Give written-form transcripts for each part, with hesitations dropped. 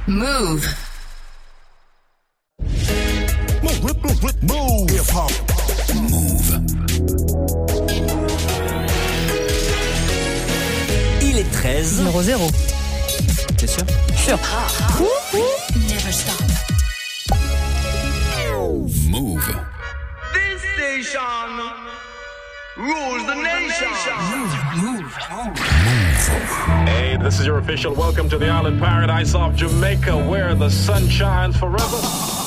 Move. Move. Hip-hop. Move. Il est 13. 0-0. T'es sûr? Sûr. Never stop. Move. This station rules the nation. Move. Hey, this is your official welcome to the island paradise of Jamaica, where the sun shines forever.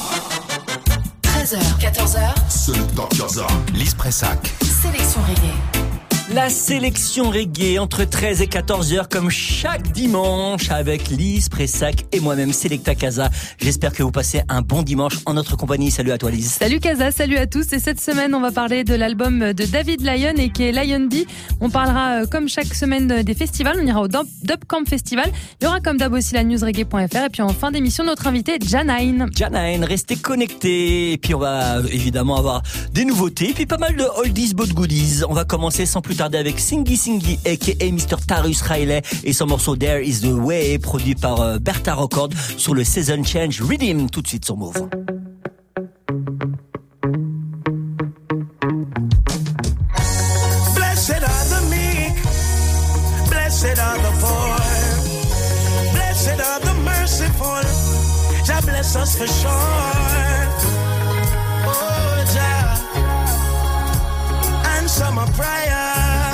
13h, 14h. Selecta Casa. Lise Pressac. Sélection reggae. La sélection reggae entre 13 et 14 heures comme chaque dimanche avec Lise Pressac et moi-même Selecta Casa. J'espère que vous passez un bon dimanche en notre compagnie. Salut à toi Lise. Salut Casa, salut à tous. Et cette semaine, on va parler de l'album de David Lyon et qui est Lion D. On parlera comme chaque semaine des festivals. On ira au Dubcamp Festival. Il y aura comme d'hab aussi la newsreggae.fr. Et puis en fin d'émission, notre invité Janine. Janine, restez connectés. Et puis on va évidemment avoir des nouveautés. Et puis pas mal de oldies but goodies. On va commencer sans plus tarder avec Singy Singy aka Mr. Tarus Riley et son morceau There Is The Way produit par Bertha Record sur le Season Change Rhythm tout de suite sur Move. Blessed are the meek, blessed are the poor, blessed are the merciful, Jah bless us for sure. Oh Jah, answer my prayer.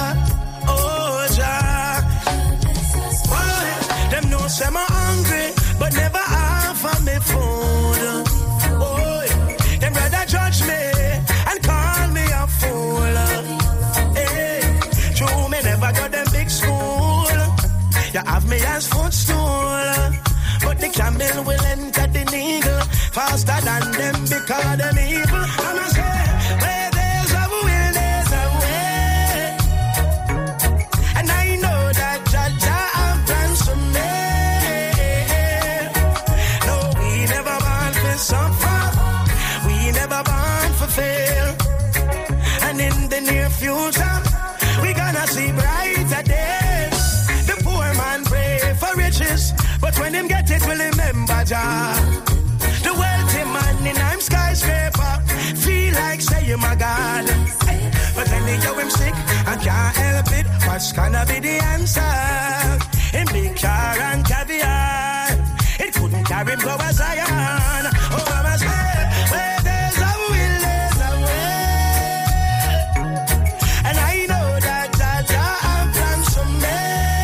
Say I'm hungry, but never offer me food. Oh, them rather judge me and call me a fool. Hey, true, me never got them big school. You have me as footstool, but the camel will enter the needle faster than them because them evil. I'ma say, where there's a will, there's a way, and I know that Jah have plans for me. Suffer, we never born for fail, and in the near future we gonna see brighter days. The poor man pray for riches, but when him get it, will remember Jah. The wealthy man in I'm skyscraper feel like saying my God, but when they go him sick and can't help it, what's gonna be the answer? In big car and caviar, it couldn't carry him go as Zion. Oh, I'ma say, where there's a will, there's a way, and I know that Jah have plans for me.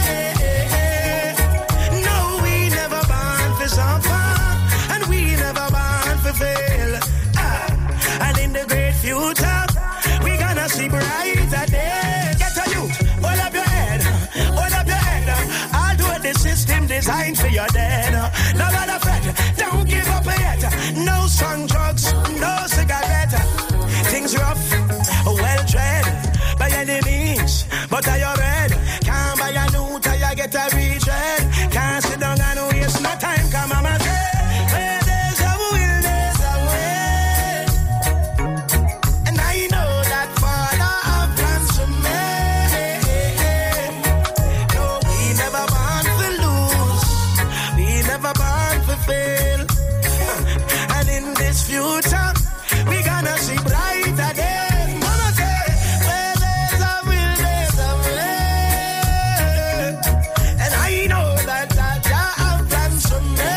No, we never born for suffer, and we never born for fail. And in the great future, we gonna see brighter days. Get a youth, hold up your head, hold up your head. Although the system designed for your dead, no matter fret, don't give up yet. No strong drugs, no cigarette. Things rough, well tread by any means, but are you ready? Can't buy a new tire, get a retread. Can't sit down and waste no time. Come on, my say, where there's a will, there's a way, and I know that Father have plans for me. No, we never born for lose, we never born for fail. And in this future, we gonna see brighter days. Mama say, where there's a will, there's a way, and I know that Jah have plans for me.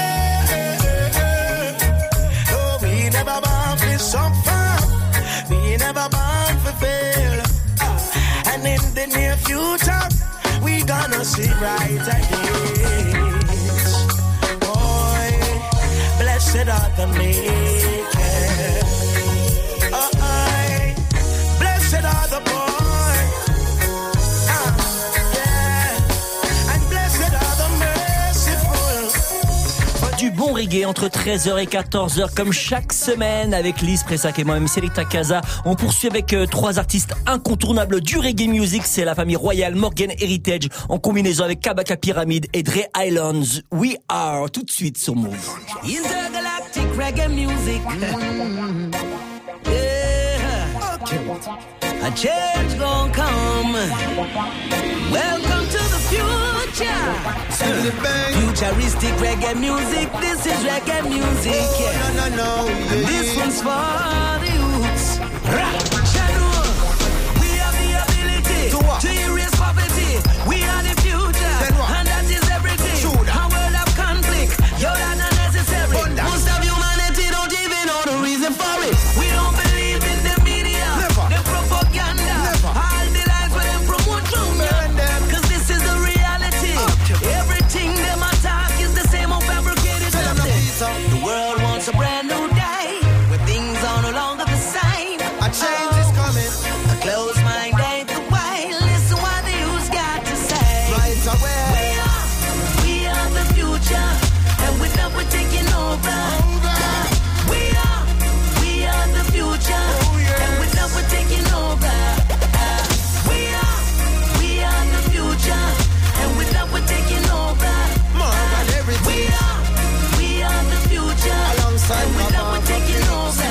No, we never born for suffer, we never born for fail. And in the near future, we gonna see brighter days. Blessed are the meek, blessed are the poor, yeah. And blessed are the merciful. Du bon reggae entre 13h et 14h comme chaque semaine avec Lise Pressac et moi-même Selecta Casa. On poursuit avec trois artistes incontournables du reggae music. C'est la famille royale Morgan Heritage en combinaison avec Kabaka Pyramid et Dre Islands. We Are tout de suite sur Move. Intergalactic reggae music. Yeah. Okay. A change gon' come. Welcome to the future. Futuristic reggae music, this is reggae music. Yeah. No. Yeah. This one's for the youths. We have the ability to erase poverty. We are the future, and that is everything. A world of conflict, you're not necessary. Most of humanity don't even know the reason for it. We don't believe in the media, the propaganda, all the lies where them promote them. Cause this is the reality. Everything them attack is the same old fabricated something. The world wants a brand new day, where things are no longer the same. A change is coming. A closed mind ain't the way. Listen what the youth's got to say. Right away. We are the future, and with that we're taking over. We are the future, and with that we're taking over. We are the future, and with that we're taking over. More than everything. We are the future, alongside and with that we're taking over.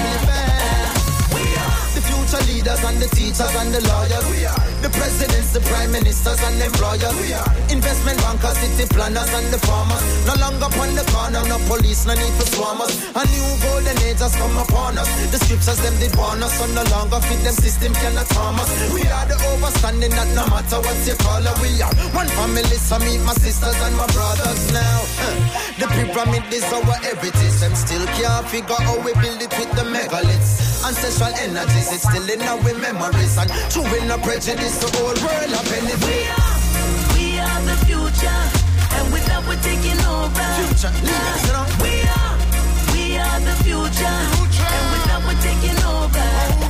The future leaders and the teachers and the lawyers. We are the presidents, the prime ministers and employers. We are investment bankers, city planners and the farmers. No longer upon the corner, no police, no need for swarm us. A new golden age has come upon us. The scriptures them did warn us, so no longer fit them system cannot harm us. We are the overstanding that no matter what you call us. We are one family, so meet my sisters and my brothers now. The pyramid is our heritage. Them still can't figure how we build it with the megaliths. Ancestral energies, it's still in our memories. And true in our prejudice, the whole world of benefit. We are the future, and with that we're taking over. Future leaders, you know. We are the future, and with that we're taking over.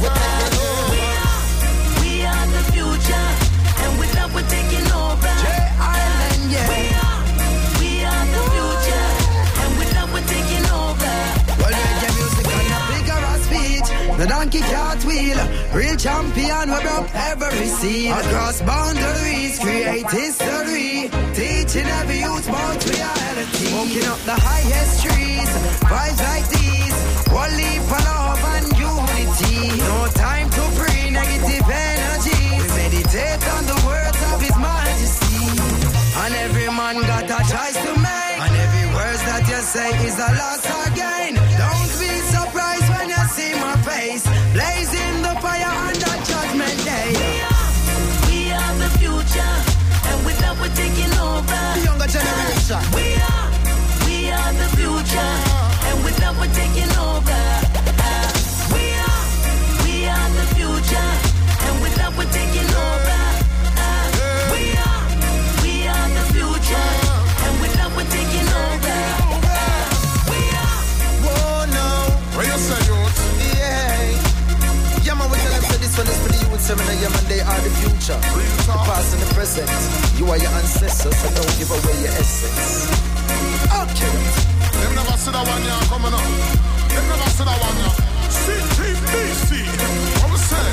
We are the future, and with that we're taking over. J-Island, yeah. We are the future, and with that we're taking over. Well, reggae music on a bigger speech. The donkey cart wheel, real champion we broke every seal. Across boundaries, create history. Teaching every youth about reality. Smoking up the highest trees, vibes like these. One leap of love and unity. No time to free negative energy. We meditate on the words of His Majesty. And every man got a choice to make. And every word that you say is a loss again. Don't be surprised when you see my face, blazing the fire on the judgment day. We are the future, and with that we're taking over. The younger generation. We are the future, and with that we're taking over. We are the future, and with that we're taking over. We are the future, and with that we're taking over. Whoa, no. What you say, youth? Yeah, man, we tell them so this one is for the youth seminar. Yeah, man, they are the future. The past and the present. You are your ancestors, so don't give away your essence. Okay. Them never see that one, yeah, coming up. Them never see that one, yeah. CTBC. What we say?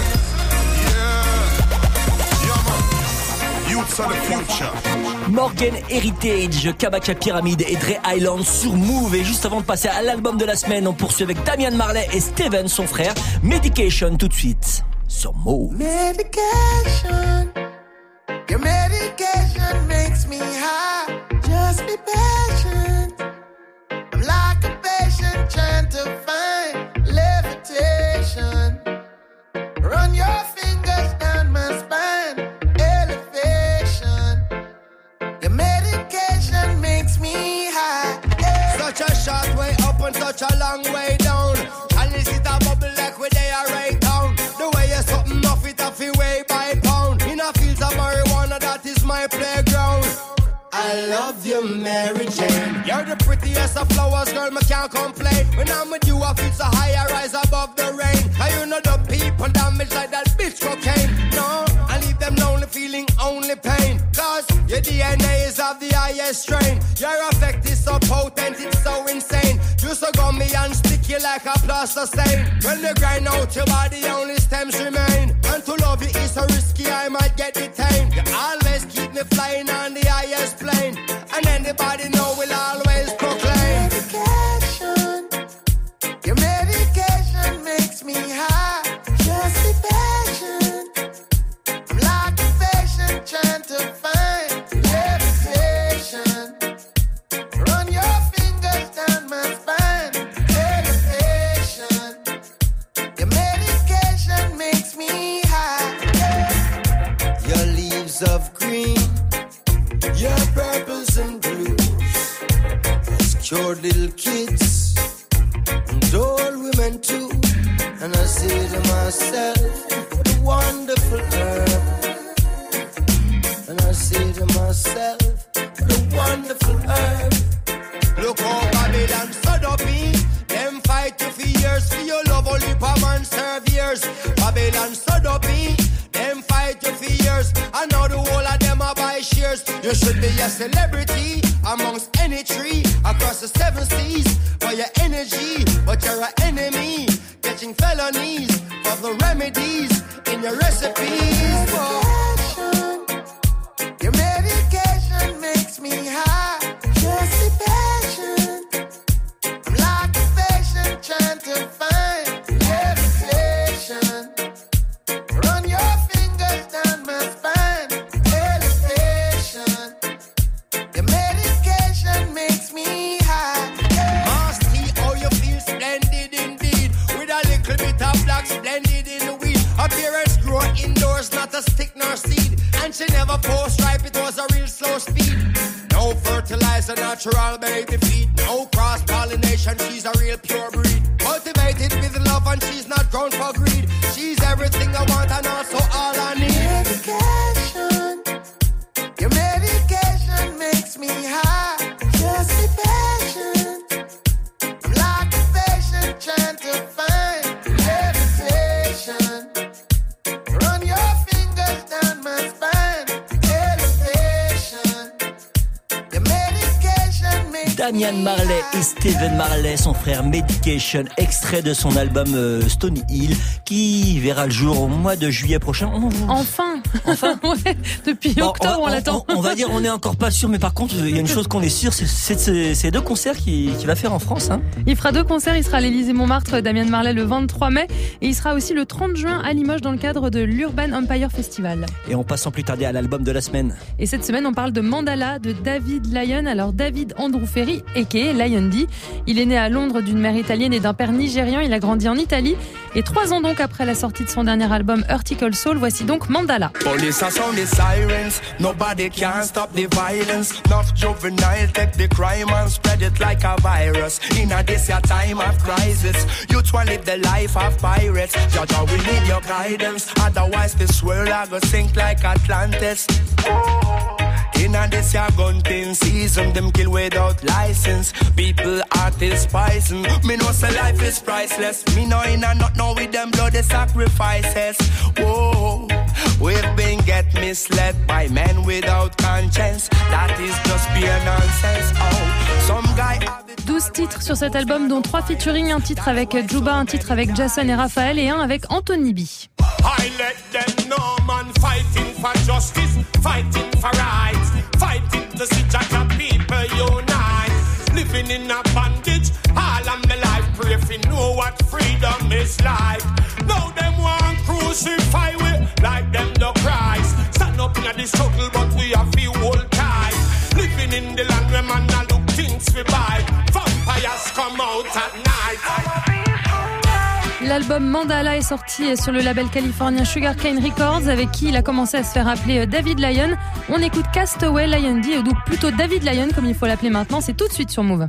Yeah, man. Youths are the future. Morgan Heritage, Kabaka Pyramid et Dre Island sur Move. Et juste avant de passer à l'album de la semaine, on poursuit avec Damian Marley et Steven, son frère. Medication tout de suite sur Move. Medication. Your medication makes me high. Just be patient. I'm like a patient trying to find levitation. Run your fingers down my spine. Elevation. Your medication makes me high. Such a short way up and such a long way down. And this is a bubble like where they are right down. The way you're something off it off your way by pound. In a field of marijuana, that is my playground. I love you, Mary Jane. You're the prettiest of flowers, girl, me can't complain. When I'm with you, I feel so high, I rise above the rain. And you know the people damage like that bitch cocaine. No, I leave them lonely, feeling only pain. Cause your DNA is of the highest strain. Your effect is so potent, it's so insane. You so gummy and sticky like a plaster stain. When you grind out your body, only stems remain. And to love you is so risky, I might get detained. You always keep me flying on the highest plane. And anybody know we'll always proclaim. Medication. Your medication makes me high. Just be patient. I'm like a patient trying to find levitation. matured little kids and old women too. And I say to myself, what a wonderful herb. And I say to myself, what a wonderful herb. Look how Babylon stood up in. Them fight you for years, for your love only per man serve years. Babylon stood up in. Them fight you for years, and now the whole of them are buy shares. You should be a celebrity amongst any tree across the 7 seas for your energy, but you're an enemy, catching felonies for the remedies in your recipes. Your medication makes me high, just the passion. I'm like a patient trying to find levitation. Run your fingers down my spine, elevation. Your medication makes me high. Must see how you feel splendid indeed. With a little bit of black splendid in the weed. Appearance grow indoors, not a stick nor seed. And she never post ripe, it was a real slow speed. No fertilizer, natural baby feed. No cross-pollination, she's a real pure breed. Cultivated with love and she's not grown for greed. She's everything I want and also all I need. Medication, your medication makes me high. Just the passion. I'm like a patient trying to find levitation. Run your fingers down my spine, elevation. Your medication makes Damian Marley et Stephen Marley, son frère Medication, extrait de son album Stony Hill, qui verra le jour au mois de juillet prochain. Enfin ouais, depuis octobre, on l'attend. On va dire, on n'est encore pas sûr, mais par contre, il y a une chose qu'on est sûr, c'est ces 2 concerts qu'il va faire en France. Hein. Il fera 2 concerts, il sera à l'Élysée-Montmartre, Damian Marley, le 23 mai, et il sera aussi le 30 juin à Limoges dans le cadre de l'Urban Empire Festival. Et on passe sans plus tarder à l'album de la semaine. Et cette semaine, on parle de Mandala, de David Lyon. Alors David Andrew Ferry, a.k.a. Lion D. Il est né à Londres d'une mère italienne et d'un père nigérian. Il a grandi en Italie. Et 3 ans donc après la sortie de son dernier album Vertical Soul, voici donc Mandala. Police are sound the sirens, nobody can stop the violence. Not juvenile, take the crime and spread it like a virus. In a this your time of crisis, youth will live the life of pirates. Jaja, we need your guidance, otherwise this world I go sink like Atlantis. In a this your gun season, them kill without license. People, artists, poison. Me know say life is priceless. Me know in a not know with them bloody sacrifices. Whoa, we've been get misled by men without conscience. That is just pure nonsense. Oh, some guy. 12 titres sur cet album, dont 3 featuring, un titre avec Juba, un titre avec Jason et Raphaël et un avec Anthony B. I let them know, man, fighting for justice, fighting for rights, fighting to see Jaja people unite. Living in a bondage, all of my life, pray if you know what freedom is like. Now them want crucify we, like them the Christ. Stand up in the struggle, but we have to hold tight. Living in the land where man a look things we buy. Vampires come out at night. L'album Mandala est sorti sur le label californien Sugarcane Records, avec qui il a commencé à se faire appeler David Lyon. On écoute Castaway Lion D, ou donc plutôt David Lyon comme il faut l'appeler maintenant. C'est tout de suite sur Move.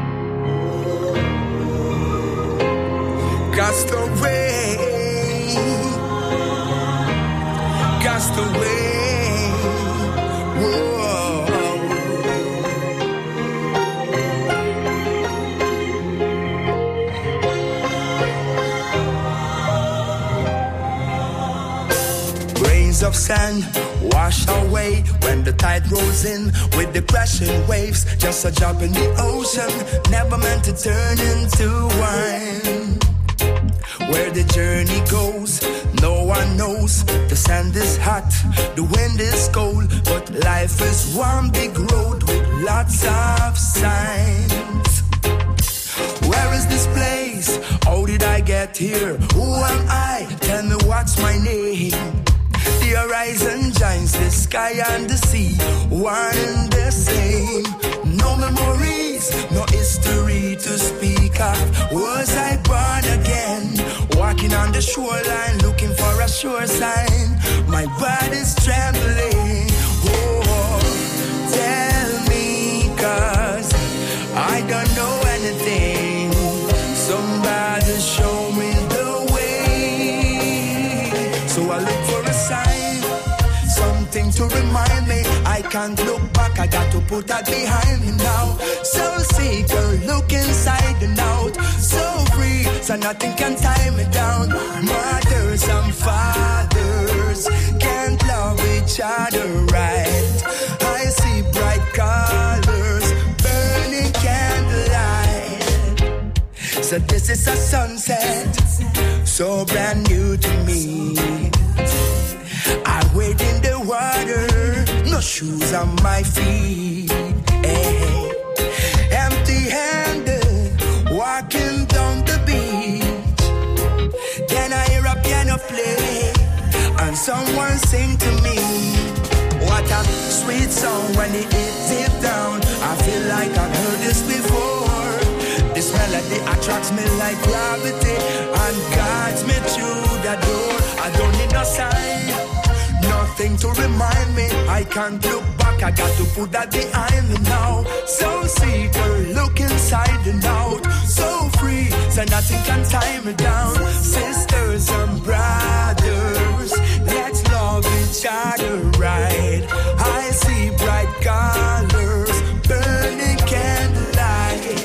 Castaway, Castaway, whoa. Of sand wash away when the tide rolls in with the crashing waves. Just a drop in the ocean, never meant to turn into wine. Where the journey goes, no one knows. The sand is hot, the wind is cold, but life is one big road with lots of signs. Where is this place? How did I get here? Who am I? Tell me what's my name. The horizon joins the sky and the sea, one and the same. No memories, no history to speak of. Was I born again? Walking on the shoreline, looking for a sure sign. My body's trembling. Oh, tell me, 'cause I don't know. can't look back, I got to put that behind me now. So seeker, look inside and out. So free, so nothing can tie me down. Mothers and fathers can't love each other right. I see bright colors, burning candlelight. So this is a sunset, so brand new to me. I wade in the water, no shoes on my feet. Hey. Empty-handed, walking down the beach. Then I hear a piano play, and someone sing to me. What a sweet song when it hits it down. I feel like I've heard this before. This melody attracts me like gravity and guides me through the door. I don't need no sign, nothing to remind me. I can't look back, I got to put that behind me now. So seeker, look inside and out. So free, so nothing can tie me down. Sisters and brothers, let's love each other right. I see bright colors, burning candlelight.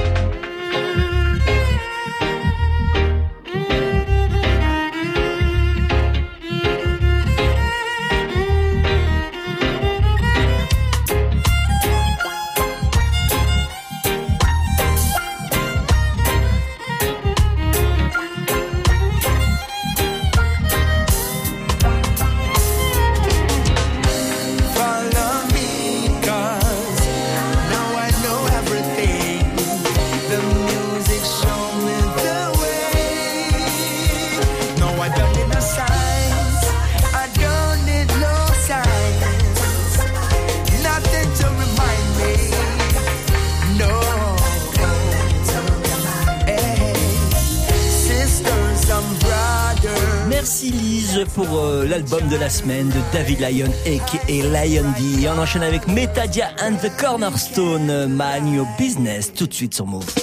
Merci Lise pour l'album de la semaine de David Lyon aka Lion D. On enchaîne avec Metadia and the Cornerstone, Man Your Business, tout de suite sur Move.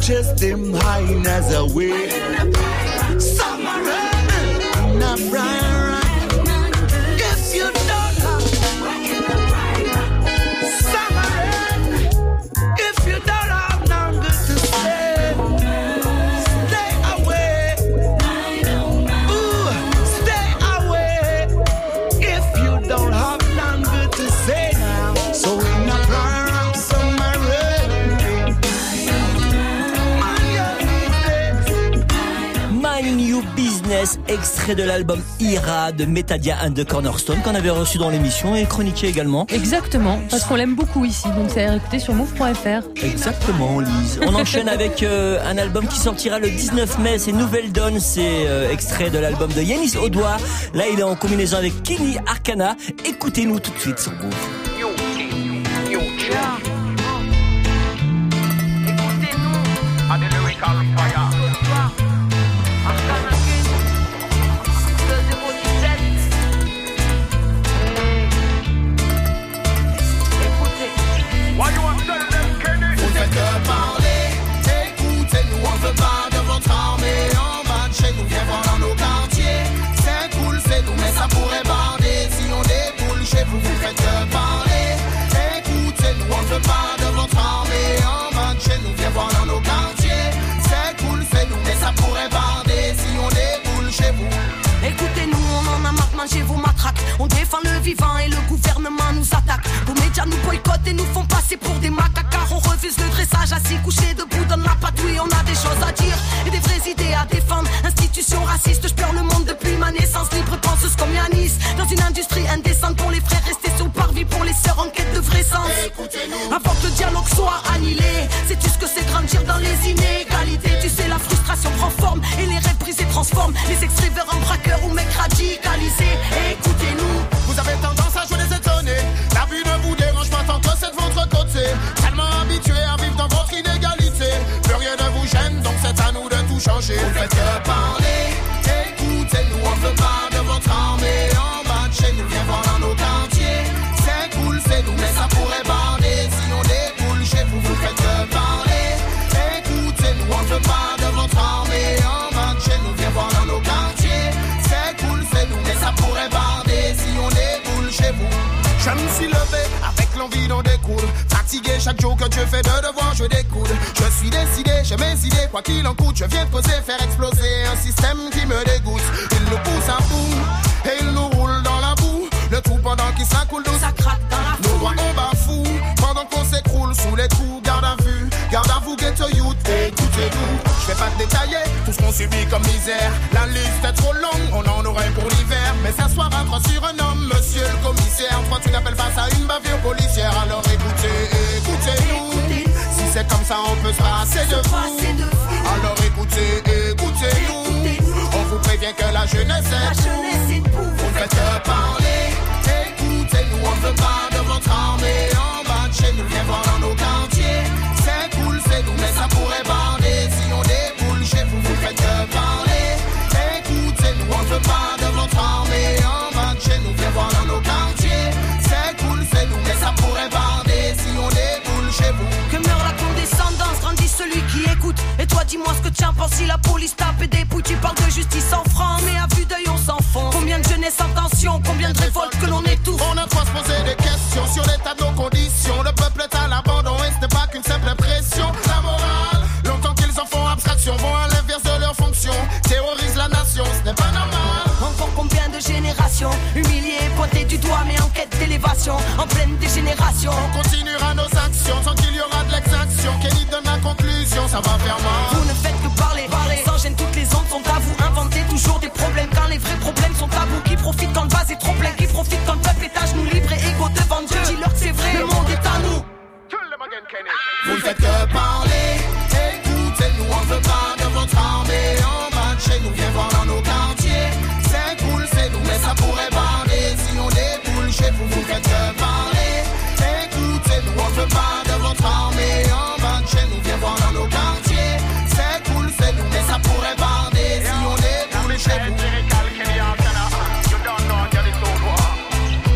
just them high as a way. Summer rain, not bright. If you don't have summer rain, if you don't have none good to say, stay away. Ooh, stay away. If you don't have none good to say now, so in a bright summer rain, My New Business, extrait de l'album Ira de Metadia and the Cornerstone qu'on avait reçu dans l'émission et chroniqué également. Exactement, parce qu'on l'aime beaucoup ici, donc c'est à écouter sur move.fr. Exactement, Lise. On enchaîne avec un album qui sortira le 19 mai, c'est Nouvelle Donne, c'est extrait de l'album de Yanis Audouard. Là, il est en combinaison avec Kini Arcana. Écoutez-nous tout de suite sur Move. Écoutez-nous, on en a marre de manger vos matraques. On défend le vivant et le gouvernement nous attaque. Vos médias nous boycottent et nous font passer pour des macaques. Car on refuse le dressage, assis couché debout dans la patouille. On a des choses à dire et des vraies idées à défendre. Institution raciste, je pleure le monde depuis ma naissance. Libre penseuse comme Yanis, dans une industrie indécente. Pour les frères restés sur le parvis, pour les sœurs en quête de vrai sens. Avant que le dialogue soit annihilé, sais-tu ce que c'est grandir dans les inégalités? Tu sais la frustration prend forme et les rêves brisés transforment les extraits vers un braqueur ou mec radicalisé. Écoutez-nous. Vous avez tendance à jouer les étonnés. La vue ne vous dérange pas tant que c'est de votre côté. Tellement habitué à vivre dans votre inégalité. Plus rien ne vous gêne, donc c'est à nous de tout changer. Vous faites que parler, écoutez-nous. On veut pas de votre armée en bas de chez nous. Viens voir dans nos quartiers. C'est cool, c'est nous, mais ça pourrait barder. Si on déboule chez vous, vous faites que parler. Écoutez-nous, on veut pas de votre armée en bas de chez nous. Viens voir dans nos quartiers. C'est cool, c'est nous, mais ça pourrait barder. Si on déboule chez vous. Je me suis levé avec l'envie d'en découle. Fatigué chaque jour que Dieu fait de devoir, je découle. Je suis décidé, j'ai mes idées, quoi qu'il en coûte. Je viens de poser, faire exploser un système qui me dégoûte. Il nous pousse à bout et il nous roule dans la boue. Le tout pendant qu'il s'accoule d'eau. Ça craque dans la foule. Nos doigts on bafoue pendant qu'on s'écroule sous les coups. Garde à vue, ghetto youth. Écoutez-nous, je vais pas détailler tout ce qu'on subit comme misère. La liste est trop longue, on en aurait pour l'hiver. Mais s'asseoir à droite sur un homme, monsieur le commissaire. Toi tu n'appelles pas ça une bavure policière. Alors écoutez-nous. Si c'est comme ça on peut se passer de vous. Alors écoutez-nous. On vous prévient que la jeunesse est pour. Vous ne faites que parler. Écoutez-nous, on veut pas de votre armée en bas de chez nous. Viens voir dans nos quartiers. C'est cool, c'est nous, mais ça pourrait barder. Si on déboule chez vous, vous faites que parler. Écoutez-nous, on veut pas de votre armée en bas de chez nous. Viens voir dans nos quartiers. C'est cool, c'est nous, mais ça pourrait barder. Si on déboule chez vous. Que meurt la condescendance, grandit celui qui écoute. Et toi dis-moi ce que tu en penses si la police tape et dépouille. Tu parles de justice en franc, mais à vue d'œil on s'enfonce. Combien de jeunesse en tension, combien de révoltes que l'on étouffe. On a trop se poser des questions sur l'état de nos conditions. Le peuple est à l'abandon et ce n'est pas qu'une simple pression. La morale, longtemps qu'ils en font abstraction, vont à l'inverse de leur fonction. Terrorisent la nation, ce n'est pas normal. Encore combien de générations humiliées, pointées du doigt mais en quête d'élévation. En pleine dégénération. On continuera nos actions tant qu'il y aura de l'exaction. Kenny donne la conclusion, ça va faire mal. Vous ne faites que parler, sans gêne toutes les ondes sont à vous. Inventez toujours des problèmes quand les vrais problèmes sont à vous. Qui profitent quand le vase est trop plein, qui profitent quand le peuple est à genoux libre et égaux devant Dieu. Dis-leur que c'est vrai, le monde est à nous. Vous ne faites que parler. Écoutez-nous, on veut pas de votre armée en bas de chez nous. Viens voir dans nos quartiers. C'est cool, c'est nous, mais ça pourrait barder. Si on déboule chez vous, vous faites que parler. Écoutez-nous, on veut pas de votre armée en bas de chez nous. Viens voir dans nos quartiers. C'est cool, c'est nous, mais ça pourrait barder. Si on déboule chez vous.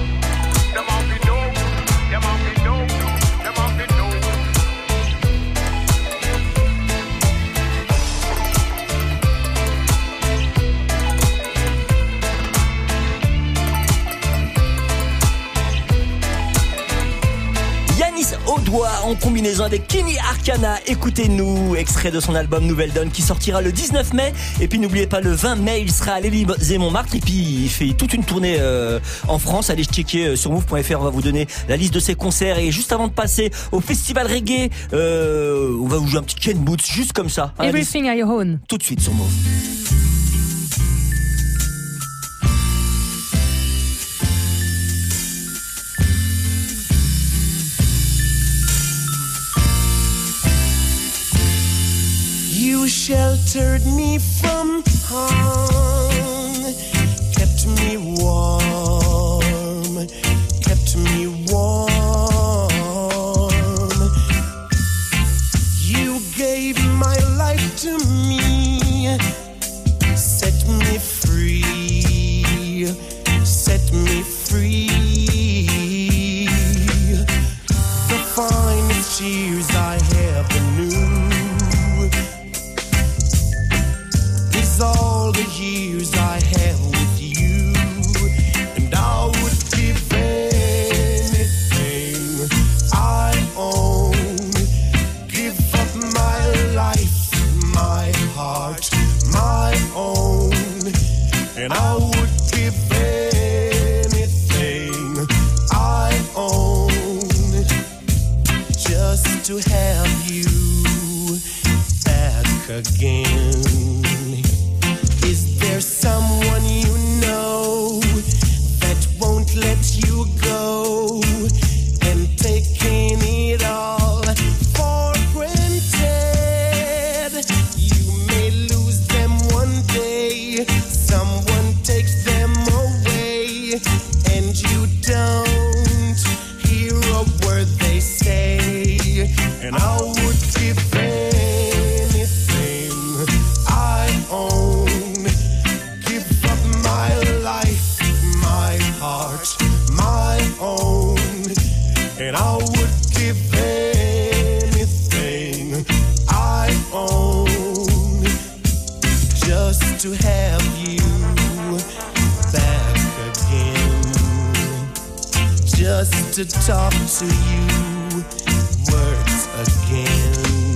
Dennis Audois en combinaison avec Kenny Arcana. Écoutez-nous, extrait de son album Nouvelle Donne qui sortira le 19 mai. Et puis n'oubliez pas, le 20 mai, il sera à l'Élysée-Montmartre. Et puis il fait toute une tournée en France. Allez checker sur move.fr, on va vous donner la liste de ses concerts. Et juste avant de passer au festival reggae, on va vous jouer un petit Ken Boots, juste comme ça. Everything I Own. Tout de suite sur Move. You sheltered me from harm, kept me warm, kept me warm. You gave my life to me, set me free, set me free. The finest years I ever knew, all the years I had with you, and I would give anything I own, give up my life, my heart, my own, and I would give anything I own just to have you back again. There's someone you know that won't let you go, and taking it all for granted. You may lose them one day, someone takes them away, and you don't hear a word they say. And I would give anything I own, my own, and I would give anything I own just to have you back again, just to talk to you words again.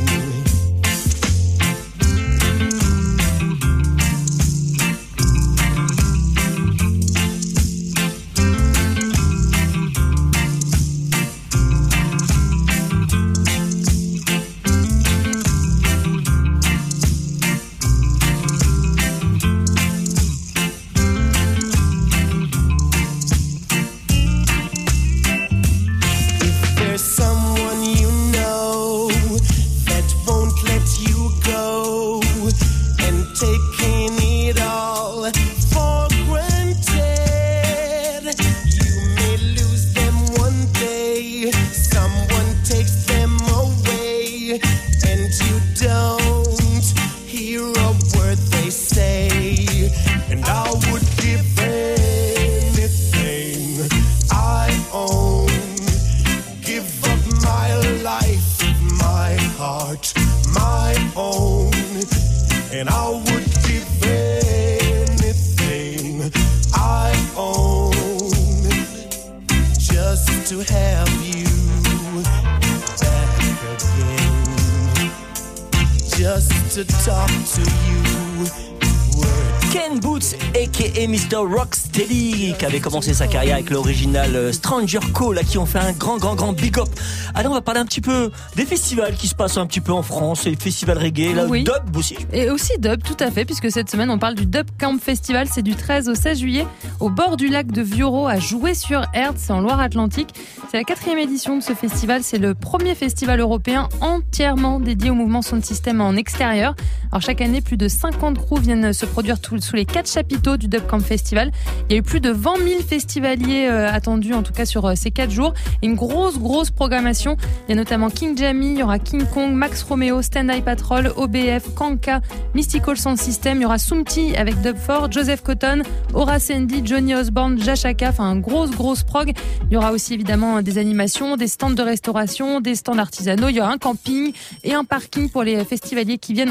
Ken Boots aka Mr. Rocksteady, qui avait commencé sa carrière avec l'original Stranger Call, à qui on fait un grand big up. Alors on va parler un petit peu des festivals qui se passent un petit peu en France, et festivals reggae, là, oui. Dub aussi. Et aussi Dub, tout à fait, puisque cette semaine on parle du Dub Camp Festival. C'est du 13 au 16 juillet au bord du lac de Viauro à Joué-sur-Erdre, c'est en Loire-Atlantique. C'est la 4e édition de ce festival. C'est le premier festival européen entièrement dédié au mouvement sound system en extérieur. Alors chaque année, plus de 50 crews viennent se produire sous les 4 chapiteaux du Dub Camp Festival. Il y a eu plus de 20 000 festivaliers attendus, en tout cas sur ces 4 jours. Et une grosse programmation. Il y a notamment King Jammy, il y aura King Kong, Max Romeo, Stand Eye Patrol, OBF, Kanka, Mystical Sound System. Il y aura Soumti avec Dub4, Joseph Cotton, Horace Andy, Johnny Osborne, Jashaka. Enfin, un grosse prog. Il y aura aussi évidemment des animations, des stands de restauration, des stands artisanaux. Il y aura un camping et un parking pour les festivaliers qui viennent un petit peu de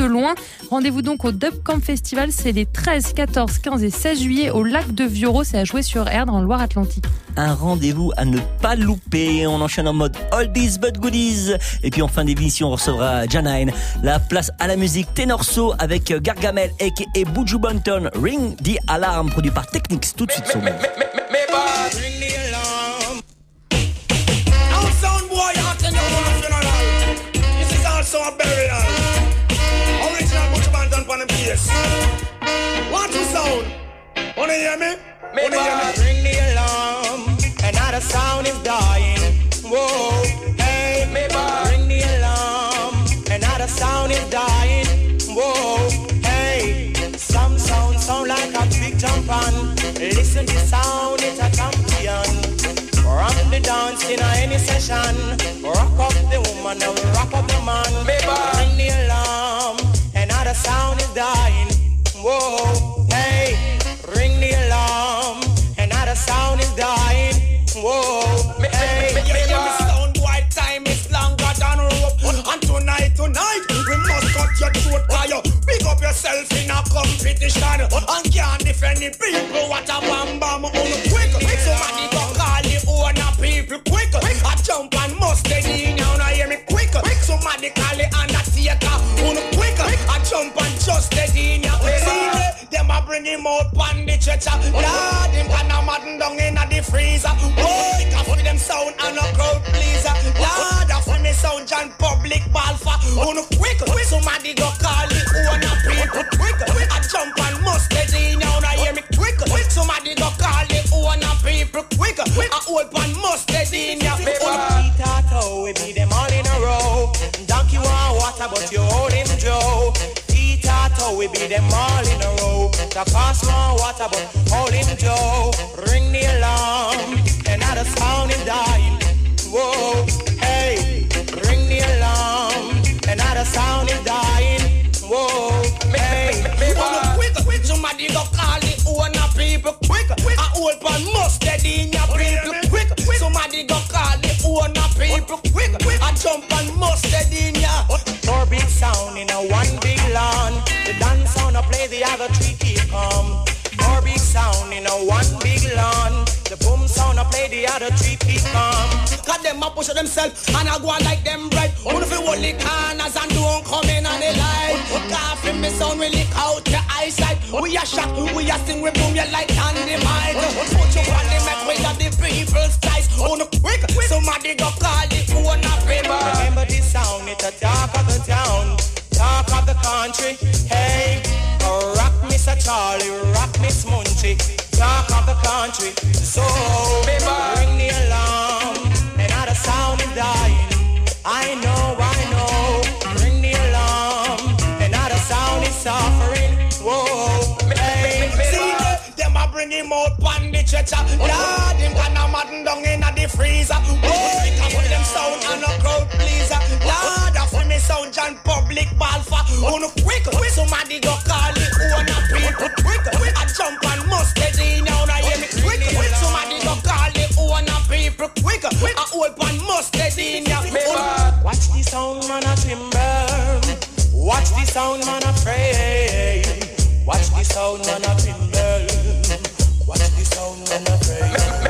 de loin. Rendez-vous donc au Dub Camp Festival, c'est les 13, 14, 15 et 16 juillet au lac de Viauro, c'est à jouer sur Erdre en Loire-Atlantique. Un rendez-vous à ne pas louper. On enchaîne en mode oldies but goodies. Et puis en fin d'émission, on recevra Janine. La place à la musique Tenorso avec Gargamel aka Buju Banton. Ring the Alarm, produit par Technics. Tout de suite sur nous. So a burial. Original Buju Banton on the bass. What to sound? Wanna hear me? Ring the alarm. Another sound is dying. Whoa, hey, ring the alarm. Another sound is dying. Whoa, hey. Some sound like a big jump on. Listen to sound, it's a champion. Rock the dance in any session. Rock up the woman and rock up the man. Ring the alarm. Another sound is dying. Whoa, hey. Ring the alarm. Another sound is dying. Whoa, hey. Sound white time is longer than rope. And tonight, we must cut your throat. Fire. Pick up yourself in a competition. And can't defend the people. What a bam bam on the quick. Somebody go call the owner people quick. I jump and mustard in now, now hear me quick. Somebody call the undertaker on the quick. I jump and just the in ya. See them a bring him out pan the stretcher. Lord, him pan a madden down in the freezer. Boy, can for them sound and a crowd pleaser. Lord, I for me sound John public balfa on the quick. Somebody go call the owner people quick. I jump and mustard in now, now hear me quick. Somebody go call the owner people quick. I hold pan mustard in ya. Tato, we beat them all in a row. Donkey want water, but you hold him Joe. Tato, we beat them all in a row. The cost want water, but hold him Joe. Ring the alarm, another sound is dying. Whoa, hey, ring the alarm, another sound is dying. Whoa, hey, quick, somebody go call the owner people quick. I hold pan mustard in ya people quick. Somebody go call the owner people quick. I jump and mustard in ya. Four big sound in a one big lawn. The dance sound I play, the other three keep calm. Four big sound in a one big lawn. The boom sound I play, the other three keep calm. Cause them a push themselves and I go on like them bright. Only if you hold the corners and don't come in on the line. Coffee me sound we lick out your eyesight. We a shot, we a sing, we boom you like dynamite. Put you on the map with the people's ties. On the quick, somebody go call the owner paper. Remember this sound, it's a talk of the town, talk of the country. Hey, rock Mr. Charlie, rock Miss Munchie, talk of the country. So, ring the alarm, another sound is dying. I know, ring the alarm, another sound is suffering. Whoa, hey, see them a bring him out pan the stretcher. Lord, him can a madden down in the freezer. Oh, it can put them sound and a crowd pleaser. Lord, I for me sound John public balfa. On quick, somebody go call the owner people quick. I jump and mustard in now, now hear me quick. Somebody go call the owner people quick. I hold pan mustard in ya. Watch the sound man a timber. Watch the sound man a pray. Watch the sound man a timber. Watch the sound man a pray.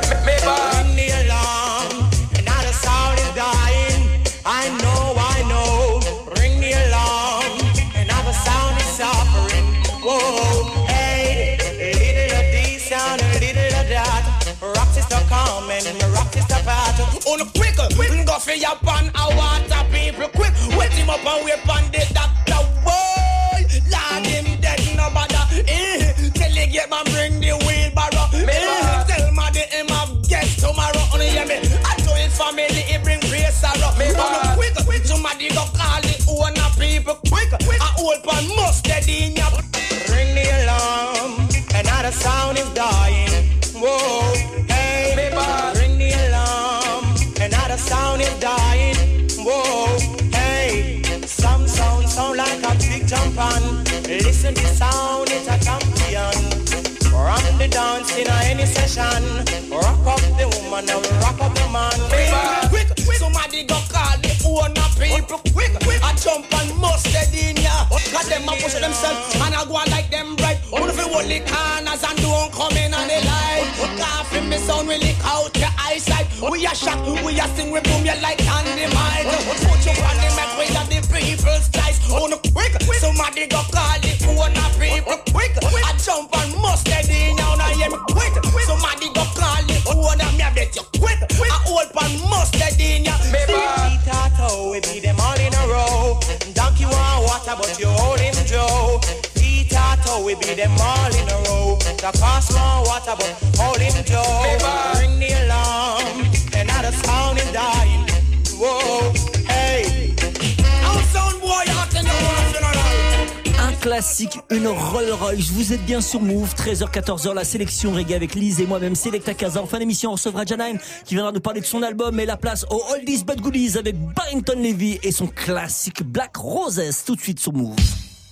Ring the alarm, another sound is dying. I know. Ring the alarm, another sound is suffering. Whoa, hey, little of this sound, a little of that. Rock sister come and rock sister pat. On quick, go for your pan and water people quick. Wet him up and wait on the doctor. Boy, Lord him dead no bother. Tell the gate man bring the wheelbarrow. Tell my the him have guests tomorrow. Only hear me. I know his family he bring praise sorrow. On quick, somebody go call the owner people quick. I hold pan mustard in ya. Ring the alarm, another sound is dying. Whoa, hey, ring the alarm, another sound is dying. Whoa, hey, some sound like a big jump on. Listen the sound, it's a champion. Rock the dance in any session. Rock up the woman and rock up the man. Quick, somebody go call the owner people quick. I jump and mustard in ya. Cause We a shot, we a sing, we boom you like dynamite. Put you on the map, we got the people's slice. On the quick, somebody go call it one of people quick. I jump and mustard in now, I am quick. Somebody go call it one of me, I bet you quick. I hold and mustard in ya. Baby, Tato, we beat them all in a row. Donkey want water, but you hold him Joe. Tato, we beat them all in a row. The cost more water, but hold him Joe. Ring the alarm, and now the sound is dying. Whoa, hey. Our sound boy, hot in the Un classique, une Rolls Royce. Vous êtes bien sur Move, 13h, 14h, la sélection reggae avec Lise et moi-même, Selecta Casa. En fin d'émission, on recevra Janine qui viendra nous parler de son album et la place aux Oldies But Goodies avec Barrington Levy et son classique Black Roses. Tout de suite sur Move.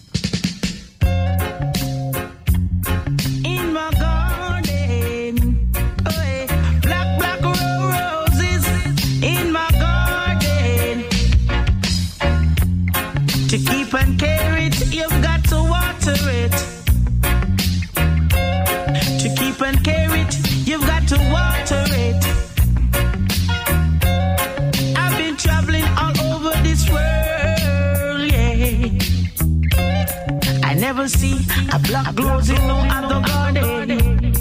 To keep and care it, you've got to water it. To keep and care it, you've got to water it. I've been traveling all over this world, yeah. I never see a black rose in no other garden.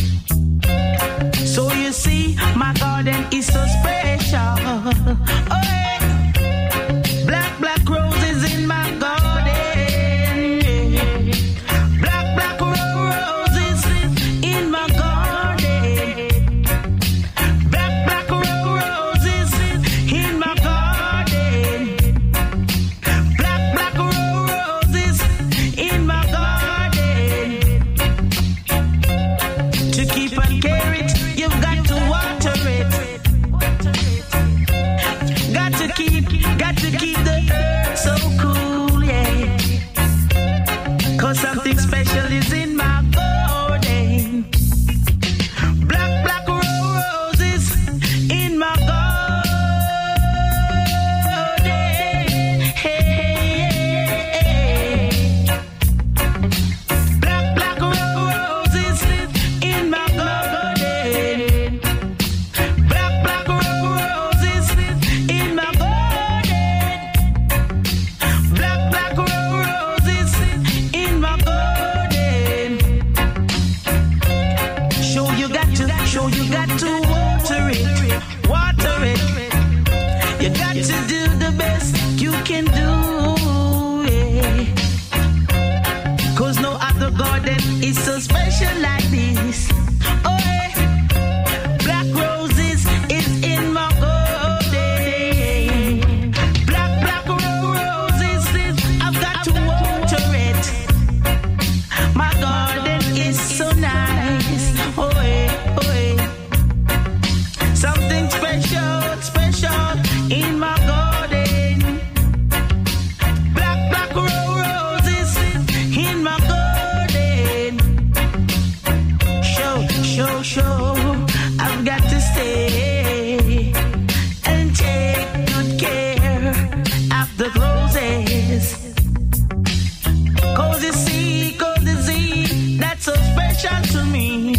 So you see, my garden is so special. Oh, yeah. Black roses in my garden. Black roses in my garden. Black roses in my garden. Black roses in my garden. To keep and care it, you've got to water it. Got to keep the earth so cool, yeah. 'Cause something special is in my garden. Black roses in my garden. Hey. Black roses in my garden. Black roses in my garden. Black roses in my garden. Show you got to water it. You got to do the best you can do, yeah. 'Cause no other garden is so special like this. Oh, yeah. Black roses is in my garden. Black roses, I've got to water it. My garden is so nice. Oh, yeah, oh, yeah. Something special in my garden. Black roses in my garden. Show, I've got to stay and take good care of the roses. 'Cause you see, that's so special to me.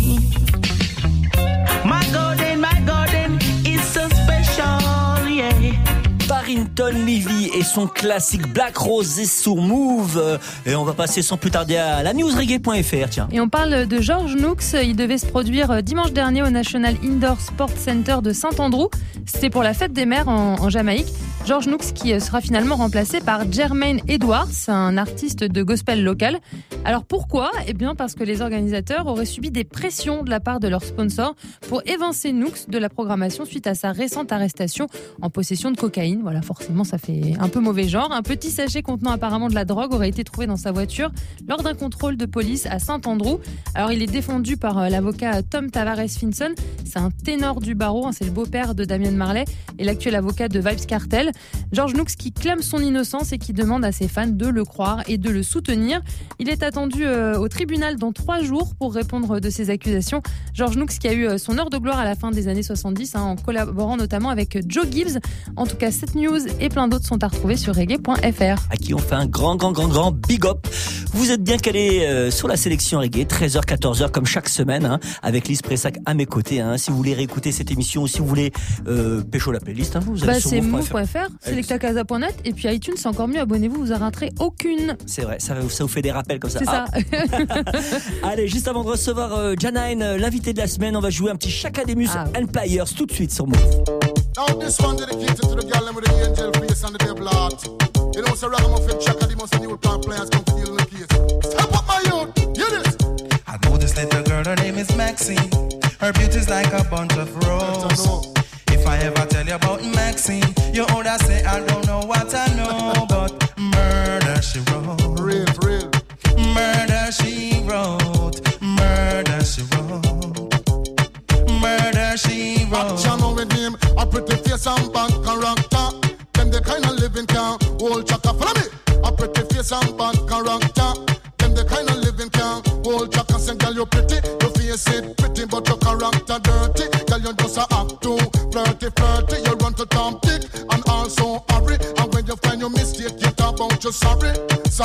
My garden is so special, yeah. Barrington Levy et son classique Black Roses sur Move. Et on va passer sans plus tarder à la newsreggae.fr, tiens. Et on parle de George Nooks. Il devait se produire dimanche dernier au National Indoor Sports Center de Saint-Andrew. C'était pour la fête des mères en Jamaïque. George Nooks qui sera finalement remplacé par Jermaine Edwards, un artiste de gospel local. Alors pourquoi ? Eh bien parce que les organisateurs auraient subi des pressions de la part de leurs sponsors pour évincer Nooks de la programmation suite à sa récente arrestation en possession de cocaïne. Voilà, forcément ça fait un peu mauvais genre. Un petit sachet contenant apparemment de la drogue aurait été trouvé dans sa voiture lors d'un contrôle de police à Saint-Andrew. Alors il est défendu par l'avocat Tom Tavares Finson. C'est un ténor du barreau, c'est le beau-père de Damian Marley et l'actuel avocat de Vybz Kartel. George Nooks qui clame son innocence et qui demande à ses fans de le croire et de le soutenir. Il est attendu au tribunal dans 3 jours pour répondre de ces accusations. George Nooks qui a eu son heure de gloire à la fin des années 70 en collaborant notamment avec Joe Gibbs. En tout cas, cette news et plein d'autres sont à retrouver sur reggae.fr. À qui on fait un grand big up. Vous êtes bien calés sur la sélection reggae, 13h, 14h comme chaque semaine, avec Lise Pressac à mes côtés. Si vous voulez réécouter cette émission ou si vous voulez pécho la playlist, vous allez sur c'est move.fr, selectacasa.net et puis iTunes, c'est encore mieux, abonnez-vous, vous en raterez aucune. C'est vrai, ça vous fait des rappels comme ça. C'est ça. Allez, juste avant de recevoir Janine, l'invité de la semaine, on va jouer un petit Shakademus and Pliers tout de suite sur Move. Now this one dedicated to the girl with the angel face and the devil heart. You know, so Ragamuffin Shakademus and you plant players come to deal in the case. Step up my youth, hear this. I know this little girl, her name is Maxine. Her beauty's like a bunch of roses. If I ever tell you about Maxine, you older say I don't know what I know, but murder she wrote. Real. Murder she wrote. Murder she wrote. Murder she wrote. Action with him, a pretty face and bad character. Them the kind of living can hold chaka. Follow me. A pretty face and bad character. Them the kind of living can hold chaka. Say girl you pretty, your face it pretty, but your character dirty. Girl you just a act too flirty. You run to Tom Dick and also hurry. And when you find your mistake, you talk about you sorry.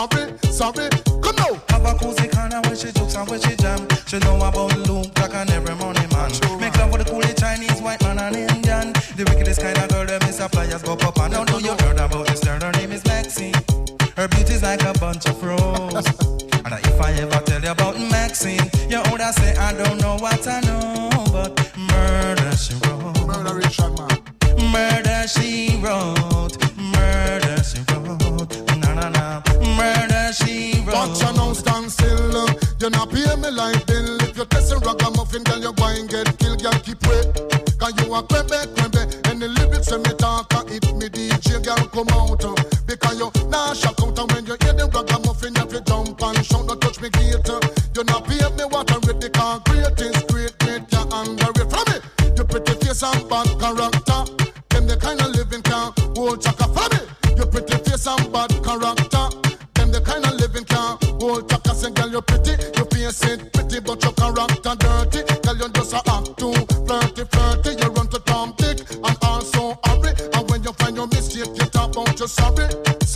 Come now. Have a cozy corner where she jokes and where she jam. She know about Luke Jack and every money man. Make love with the coolie Chinese, white man and Indian. The wickedest kind of girl that Miss Pliers go up and down. Do you heard about this girl? Her name is Maxine. Her beauty's like a bunch of roses. And if I ever tell you about Maxine, you older say I don't know what I know, but murder she wrote. Murder Richard man. Murder she wrote. Murder she wrote. Na. Murder she wrote. But you now stand still. You not pay me like bill. If you're testing Ragamuffin, girl, you go and get killed. Girl, keep wait. Cause you a crebe. And the lyrics when me talk and hit me DJ, girl, come out. Because you nah shock out. And when you hear the Ragamuffin, you have to jump and shout. Don't touch me gate. You not pay me what I'm ready. Cause great is great. You underrate from me. You pretty face and bad character. Them the kind of living can hold chaka. Follow me. You pretty face and bad character. Them the kind of living can hold chaka. Say girl you pretty, you face it pretty, but your character dirty. Girl you just a act too flirty. You run to Tom Dick and also hurry. And when you find your mistake, you talk about you sorry.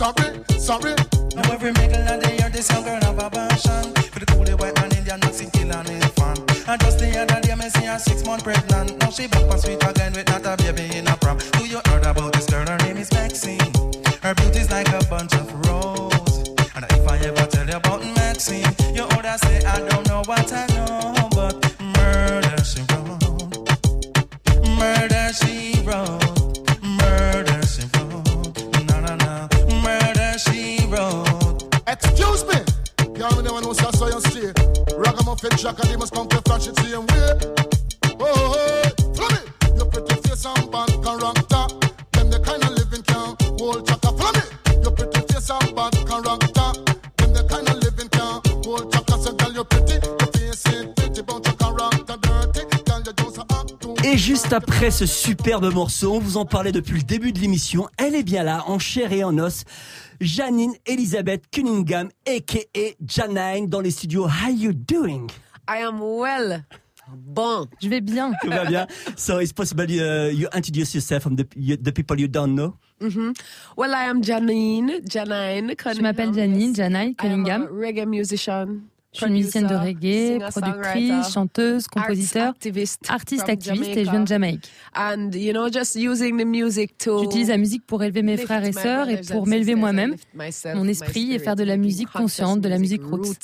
Now every middle of the year, this young girl have a passion for the coolie white man Indian, Mexican, kill and infant. And just the other day, me see her 6 months pregnant. Now she back on sweet again with not a baby in a prom. Do you heard about this girl? Her name is Maxine. Her beauty's like a bunch of roses. And if I ever tell you about Maxine, you older say I don't know what I know, but murder she wrote. Murder she wrote. Murder she wrote. Na. Murder she wrote. Excuse me. Y'all know when I saw you stay. Ragamuffin Shakademus come to flash it same way. Oh, follow me. You pretty face and bad character. Them the kind of living can hold chaka. Follow me. You pretty face and bad character. Them the kind of living can hold chaka. So girl you pretty, you face it pretty, but your character dirty. Girl you just a act too. Et juste après ce superbe morceau, on vous en parlait depuis le début de l'émission, elle est bien là, en chair et en os. Janine Elizabeth Cunningham, a.k.a. Janine, dans les studios. How you doing? I am well. Bon. Je vais bien. Tout va bien. So it's possible you introduce yourself from the people you don't know? Mm-hmm. Well, I am Janine Cunningham. Je m'appelle Janine Cunningham. I am a reggae musician. Je suis une musicienne de reggae, productrice, chanteuse, compositeur, artiste activiste et je viens de Jamaïque. J'utilise la musique pour élever mes frères et sœurs et pour m'élever moi-même, mon esprit et faire de la musique consciente, de la musique roots.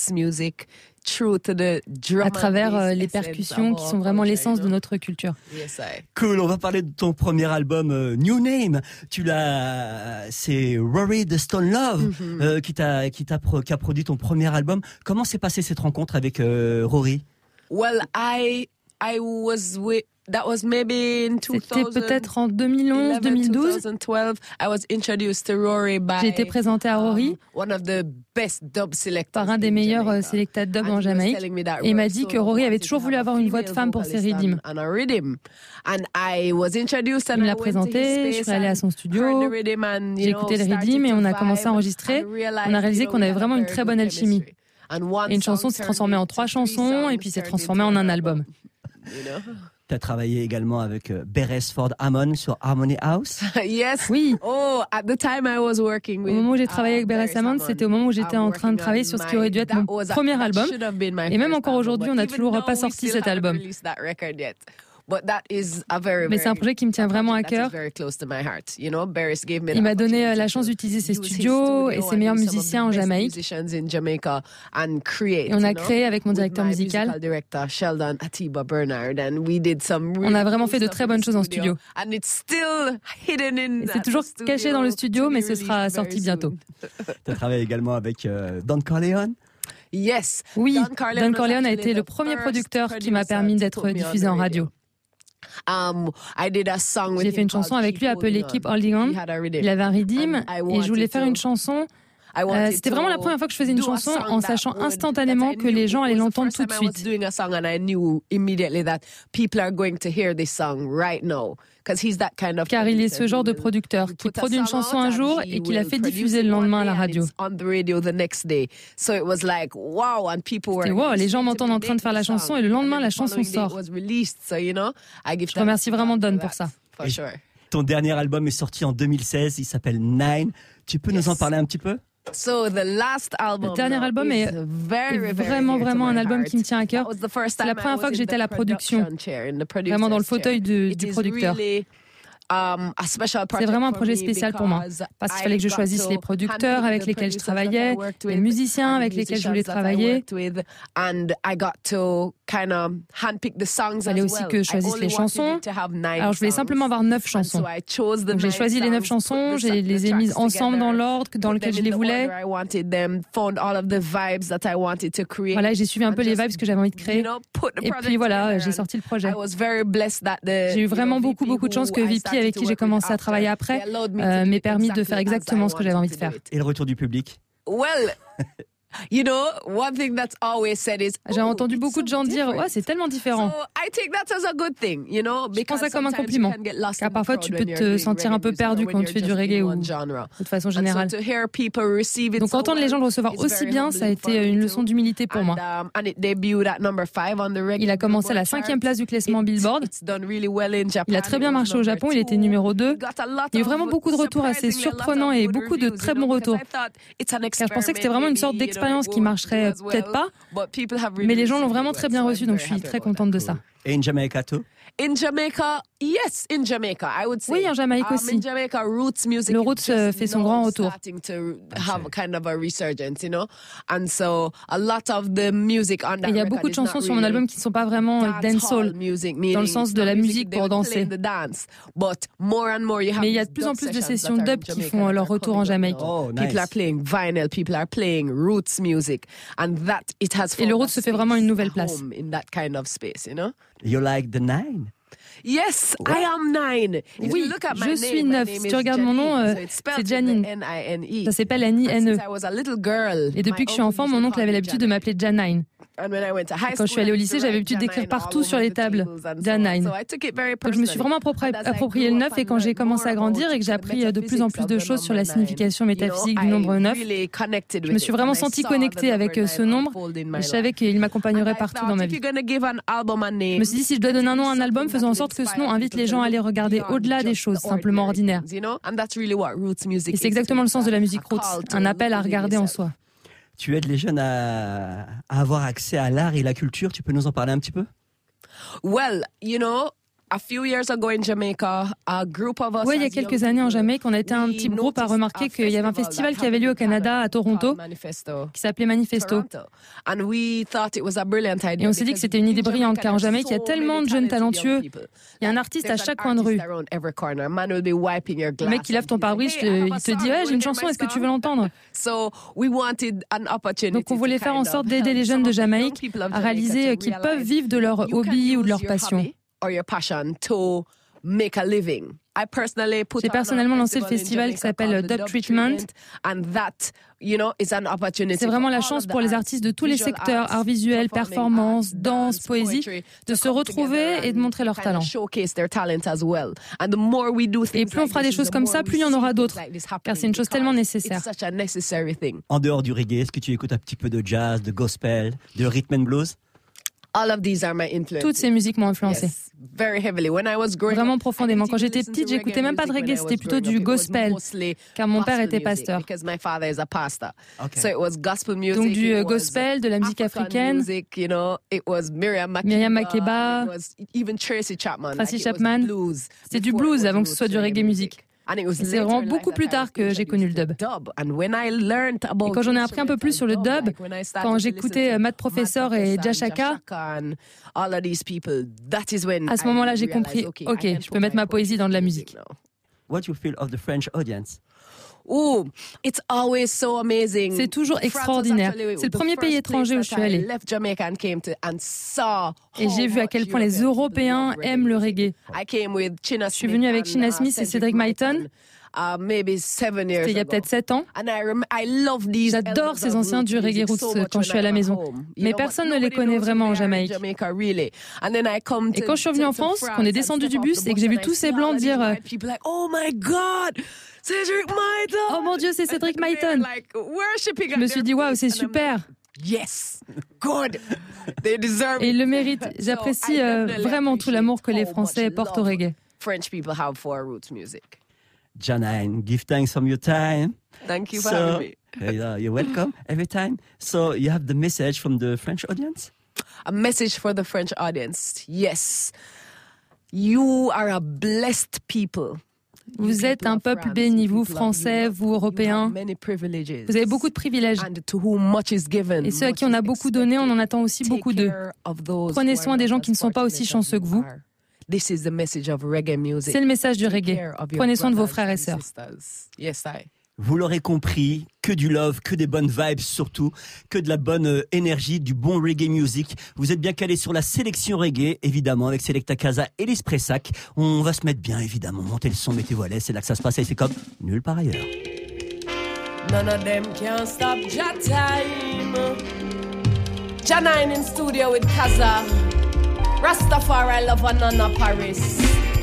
À travers les percussions qui sont vraiment l'essence de notre culture. Cool, on va parler de ton premier album New Name. C'est Rory the Stone Love qui a produit ton premier album. Comment s'est passée cette rencontre avec Rory? Well, I was with That was maybe in 2000. C'était peut-être en 2011, 2012. 2012. I was introduced to Rory by J'ai été présentée à Rory one of the best dub selectors par un des meilleurs sélectats de dub en Jamaïque. Et il m'a dit que Rory avait toujours voulu avoir une voix de femme pour ses rhythms. Il me l'a présenté, je suis allée à son studio, j'ai écouté le rhythm et on a commencé à enregistrer. On a réalisé qu'on avait vraiment une très bonne alchimie. Et une chanson s'est transformée en 3 chansons et puis s'est transformée en un album. Tu as travaillé également avec Beresford Hammond sur Harmony House. Yes. Oui. Oh, at the time I was working with, au moment où j'ai travaillé avec Beres Hammond, c'était au moment où j'étais en train de travailler sur ce qui aurait dû être mon premier album. Et même encore aujourd'hui, on n'a toujours pas sorti cet album. Mais c'est un projet qui me tient vraiment à cœur. Il m'a donné la chance d'utiliser ses studios et ses meilleurs musiciens en Jamaïque. Et on a créé avec mon directeur musical. On a vraiment fait de très bonnes choses en studio. Et c'est toujours caché dans le studio, mais ce sera sorti bientôt. Tu as travaillé également avec Don Corleone. Yes. Oui, Don Corleone a été le premier producteur qui m'a permis d'être diffusé en radio. J'ai fait une chanson avec lui appelée Keep Holding On. Il avait un rhythm et je voulais faire une chanson. C'était vraiment la première fois que je faisais une chanson en sachant instantanément que les gens allaient l'entendre tout de suite. Car il est ce genre de producteur qui produit une chanson un jour et qui la fait diffuser le lendemain à la radio. C'était wow, les gens m'entendent en train de faire la chanson et le lendemain la chanson sort. Je remercie vraiment Don pour ça. Ton dernier album est sorti en 2016, il s'appelle Nine. Tu peux nous en parler un petit peu? Le dernier album est vraiment un album qui me tient à cœur. C'est la première fois que j'étais à la production, vraiment dans le fauteuil du producteur. C'est vraiment un projet spécial pour moi, parce qu'il fallait que je choisisse les producteurs avec lesquels je travaillais, les musiciens avec lesquels je voulais travailler. Il fallait aussi que je choisisse les chansons. Alors je voulais simplement avoir 9 chansons. Donc j'ai choisi les 9 chansons, je les ai mises ensemble dans l'ordre dans lequel je les voulais. Voilà, j'ai suivi un peu les vibes que j'avais envie de créer. Et puis voilà, j'ai sorti le projet. J'ai eu vraiment beaucoup de chance que VP, avec qui j'ai commencé à travailler après, m'ait permis de faire exactement ce que j'avais envie de faire. Et le retour du public? You know, one thing that's always said is, j'ai entendu beaucoup de gens dire ouais, c'est tellement différent. Je prends ça comme un compliment, car parfois tu peux te sentir un peu perdu quand tu fais du reggae ou de façon générale. Donc entendre les gens le recevoir aussi bien, ça a été une leçon d'humilité pour moi. Il a commencé à la 5e place du classement Billboard. Il a très bien marché au Japon, il était numéro 2. Il y a eu vraiment beaucoup de retours assez surprenants et beaucoup de très bons retours. Car je pensais que c'était vraiment une sorte d'expérience qui marcherait peut-être pas, mais les gens l'ont vraiment très bien reçu, donc je suis très contente de ça. Et in Jamaica too? In Jamaica, yes, in Jamaica, I would say. Oui, en Jamaïque aussi. In Jamaica, roots music. Le roots fait son grand retour. Il y a beaucoup de chansons sur mon album qui ne sont pas vraiment dancehall, dans le sens de la musique pour danser. Mais il y a de plus en plus de sessions dub qui font leur retour en Jamaïque. Oh, nice. People are playing vinyl, people are playing roots music, and that it has. Et le roots se fait vraiment une nouvelle place. In that kind of space, you know. You like the Nine? Yes, I am 9. Oui, je suis 9. Si tu regardes mon nom, c'est Janine. Ça s'appelle Annie-N-E. Et depuis que je suis enfant, mon oncle avait l'habitude de m'appeler Janine. Quand je suis allée au lycée, j'avais l'habitude d'écrire partout sur les tables Janine. Donc je me suis vraiment approprié le 9 et quand j'ai commencé à grandir et que j'ai appris de plus en plus de choses sur la signification métaphysique du nombre 9, je me suis vraiment sentie connectée avec ce nombre et je savais qu'il m'accompagnerait partout dans ma vie. Je me suis dit, si je dois donner un nom à un album, faisons en sorte que ce nom invite les gens à aller regarder au-delà des choses simplement ordinaires. Et c'est exactement le sens de la musique roots, un appel à regarder en soi. Tu aides les jeunes à avoir accès à l'art et la culture. Tu peux nous en parler un petit peu? Well, you know, a few years ago in Jamaica, a group of us. Oui, il y a quelques années en Jamaïque, on a été un petit groupe à remarquer qu'il y avait un festival qui avait lieu au Canada, à Toronto, qui s'appelait Manifesto. Et on s'est dit que c'était une idée brillante, car en Jamaïque, il y a tellement de jeunes talentueux. Il y a un artiste à chaque coin de rue. Le mec qui lave ton pare-brise, il te dit ouais, j'ai une chanson, est-ce que tu veux l'entendre? Donc on voulait faire en sorte d'aider les jeunes de Jamaïque à réaliser qu'ils peuvent vivre de leur hobby ou de leur passion. or your passion to make a living. I personally put J'ai personnellement lancé le festival qui s'appelle Dub Treatment. And that, you know, is an opportunity. C'est vraiment la chance pour les artistes de tous les secteurs, art visuel, performance, danse, poésie, de se retrouver et de montrer leur talent. Et plus on fera des choses comme ça, plus il y en aura d'autres, car c'est une chose tellement nécessaire. En dehors du reggae, est-ce que tu écoutes un petit peu de jazz, de gospel, de rhythm and blues? All of these are my influences. Toutes ces musiques m'ont influencé. Yes, very heavily. When I was growing Vraiment profondément. Quand j'étais petite, j'écoutais même pas de reggae, c'était plutôt du gospel, car mon père était pasteur. Because my father is a pastor. Okay. So it was gospel music. Donc du gospel, de la musique africaine. Music, you know, it was Miriam Makeba, it was even Tracy Chapman. C'était du blues avant que ce soit du reggae music. C'est vraiment beaucoup plus tard que j'ai connu le dub. Et quand j'en ai appris un peu plus sur le dub, quand j'écoutais Matt Professor et Jashaka, à ce moment-là, j'ai compris, ok, je peux mettre ma poésie dans de la musique. What you feel of the French audience? Oh, it's always so amazing. C'est toujours extraordinaire. C'est le premier pays étranger où je suis allée. Et j'ai vu à quel point les Européens aiment le reggae. Je suis venue avec China Smith et Cedric Myton. C'était il y a peut-être 7 ans. J'adore ces anciens du reggae roots quand je suis à la maison. Mais personne ne les connaît vraiment en Jamaïque. Et quand je suis revenue en France, qu'on est descendu du bus et que j'ai vu tous ces blancs dire Oh my God, Cedric Myton! Oh mon Dieu, c'est Cedric Myton! Je me suis dit waouh, c'est super! Yes, good. They deserve it. Et ils le méritent. J'apprécie vraiment tout l'amour que les Français portent au reggae. French people have for roots music. Janine, give thanks for your time. Thank you for having me. You're welcome every time. So you have the message from the French audience? A message for the French audience. Yes. You are a blessed people. Vous êtes un peuple béni, vous Français, vous Européens. Vous avez beaucoup de privilèges. Et ceux à qui on a beaucoup donné, on en attend aussi beaucoup d'eux. Prenez soin des gens qui ne sont pas aussi chanceux que vous. C'est le message du reggae. Prenez soin de vos frères et sœurs. Vous l'aurez compris, que du love, que des bonnes vibes surtout, que de la bonne énergie, du bon reggae music. Vous êtes bien calés sur la sélection reggae, évidemment, avec Selecta Casa et Lise Pressac. On va se mettre bien, évidemment, monter le son, mettez-vous à l'aise, c'est là que ça se passe et c'est comme nulle part ailleurs. None of them can stop Jah time. Janine in studio with Kaza. Rastafari love and Nana Paris.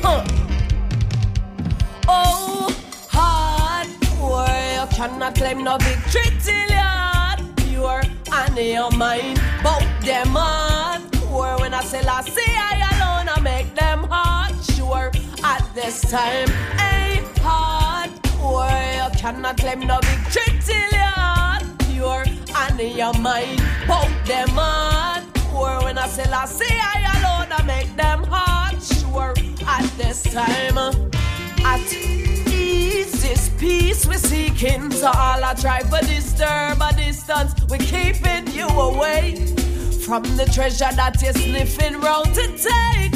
Oh, hard boy, you cannot claim no victory till you're pure and in your mind. Bout them hard poor when I say last say I alone, I make them hard sure at this time. Hey, hard poor, you cannot claim no victory till you're pure and in your mind. Bout them hard poor when I say last say I alone, I make them hard sure at this time. At ease, this peace we're seeking. So all I try for disturb a distance, we're keeping you away from the treasure that you're sniffing round to take.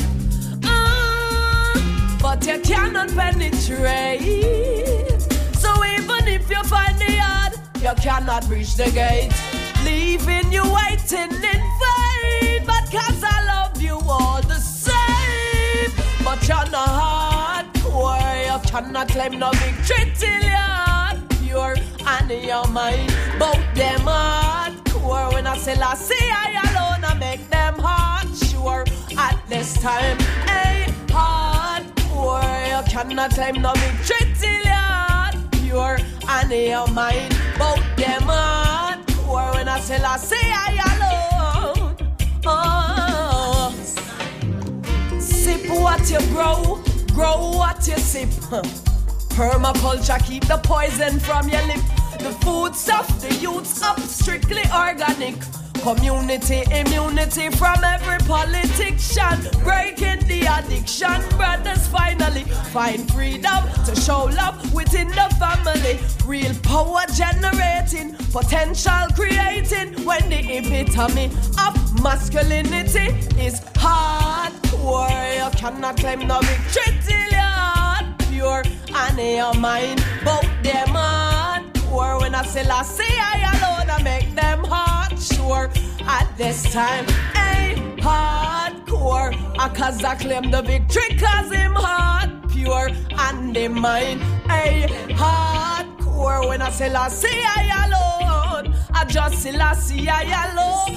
But you cannot penetrate. So even if you find the yard, you cannot reach the gate. Leaving you waiting in vain. But 'cause I love you all the same. But you're not hardcore. You cannot claim no victory till you're pure and in your mind. Both them hardcore. When I say I say I alone, I make them hard sure at this time. Hey, hardcore. You cannot claim no victory till you're pure and in your mind. Both them hardcore. When I say I alone. Oh. Sip what you grow what you sip. Permaculture keep the poison from your lip. The food stuff, the youths up, strictly organic. Community immunity from every politician. Breaking the addiction, brothers finally find freedom to show love within the family. Real power generating, potential creating. When the epitome of masculinity is hardcore. You cannot claim no victory till you're pure and in your mind. Both them hardcore. When I say I alone, I make them hard sure at this time. Hey, hardcore. hardcore. Cause I claim the victory cause him heart pure and him mind. Hey, hardcore. When I say Lassie I alone, I just say Lassie I alone.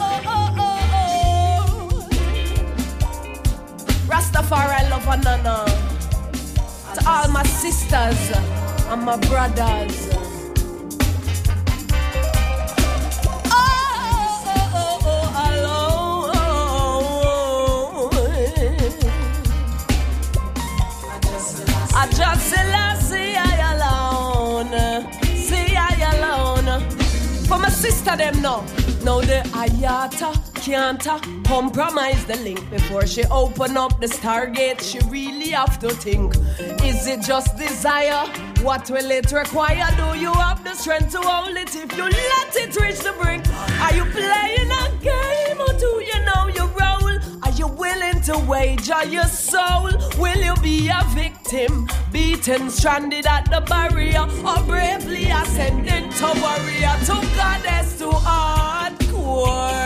Rastafari love a nana. To all my sisters and my brothers. I just see I alone. For my sister them now the Ayata can't compromise the link. Before she open up the Stargate, she really have to think. Is it just desire? What will it require? Do you have the strength to hold it if you let it reach the brink? Are you playing a game or do you know your role? Are you willing to wager your soul? Will you be a victim, beaten, stranded at the barrier, or bravely ascending to warrior, to goddess, to hardcore?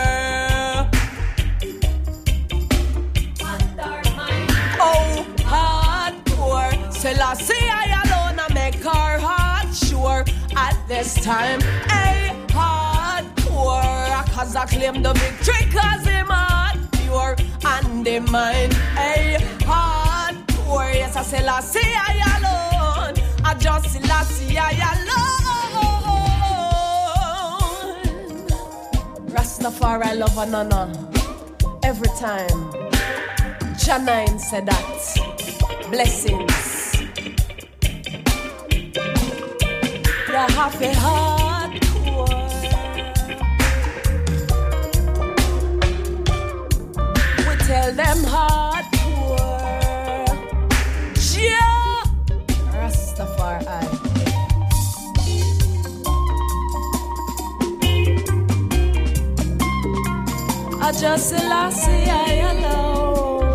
Oh, hardcore. Selassie I alone, I make her heart sure at this time. Hey, hardcore. Cause I claim the victory cause him heart pure and the mind. Hey, hardcore. Yes, I say Lassie I alone. I just say Lassie I alone. Rastafari love a nana. Every time Janine said that. Blessings. You're happy hardcore. We tell them hardcore. Yeah. Rastafari. I just say Lassie I alone.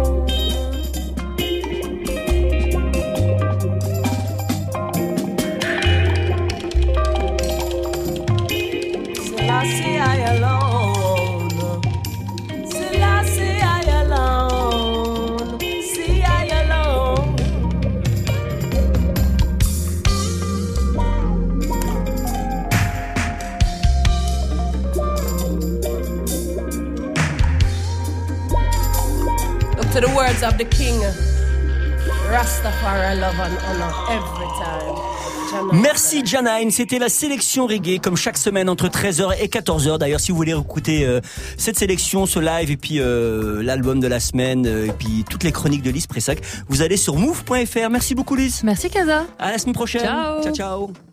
Selassie I alone. Selassie I alone. See I alone. Look to the words of the king. Rastafari love and honor every time. Merci Janine, c'était la sélection reggae comme chaque semaine entre 13h et 14h. D'ailleurs, si vous voulez écouter cette sélection, ce live et puis l'album de la semaine et puis toutes les chroniques de Lise Pressac, vous allez sur move.fr. Merci beaucoup Lise. Merci Kaza. À la semaine prochaine. Ciao. Ciao ciao.